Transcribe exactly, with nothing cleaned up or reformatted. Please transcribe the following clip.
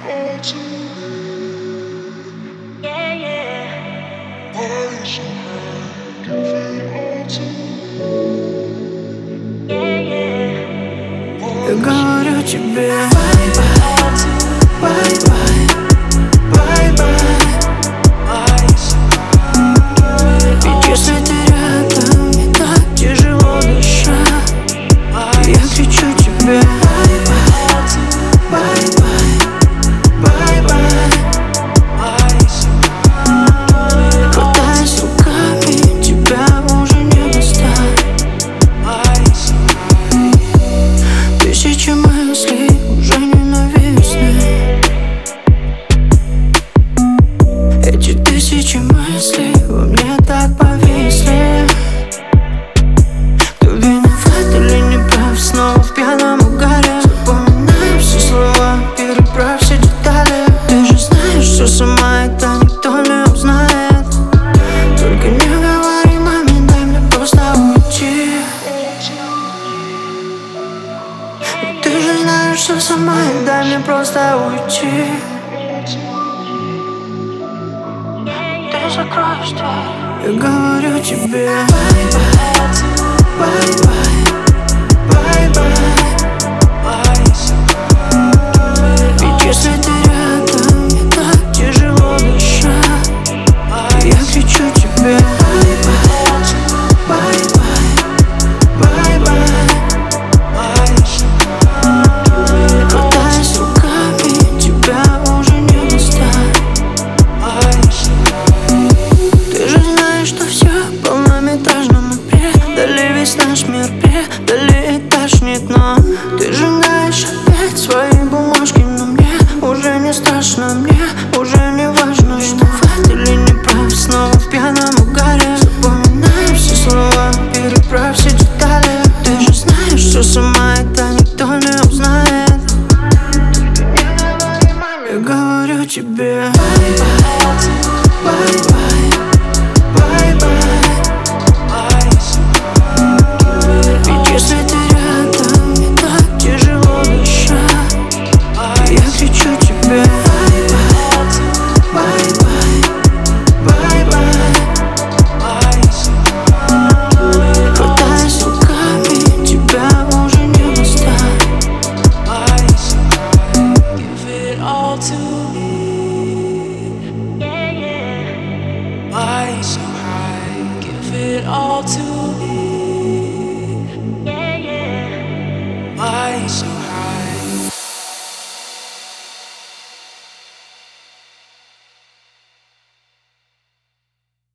all to me. Yeah, yeah. Why you so high? Give it all to me. Yeah, yeah. Я говорю тебе bye-bye, bye-bye, bye-bye. Ведь если ты рядом, мне так тяжело дышать. Я кричу тебе bye-bye, bye-bye, bye-bye. Хватаясь руками, тебя уже не достать. Тысячи мыслей уже ненавистны. Эти тысячи мыслей во мне так повисли. Кто виноват или не прав, снова в пьяном угаре. Запоминаю все слова, переправь все детали. Ты же знаешь, что сама это никто не узнает. Только не говори маме, дай мне просто уйти. Ты же знаешь, что сама, дай мне просто уйти. Ты закроешь дверь. Я говорю тебе bye-bye, bye-bye, bye-bye. Ведь если ты рядом, мне так тяжело дышать. Я кричу тебе bye-bye, bye-bye, bye-bye. Хватаясь руками, тебя уже не достать. Ты же знаешь, что все в полнометражном игре. Дали весь наш мир, предали и тошнит. Но ты сжигаешь опять свои бумажки. Но мне уже не страшно, мне уже не важно, что факт или не прав. Снова в пьяном угаре. Запоминаю все слова, переправь все детали. Ты же знаешь, что сама это никто не узнает. Я говорю тебе bye-bye, bye-bye, bye-bye. Ведь если ты рядом, мне так тяжело дышать. Я кричу тебе bye-bye, bye-bye, bye-bye. Хватаясь руками, тебя уже не достать. Give it all to me. Why you so high? Give it all to me.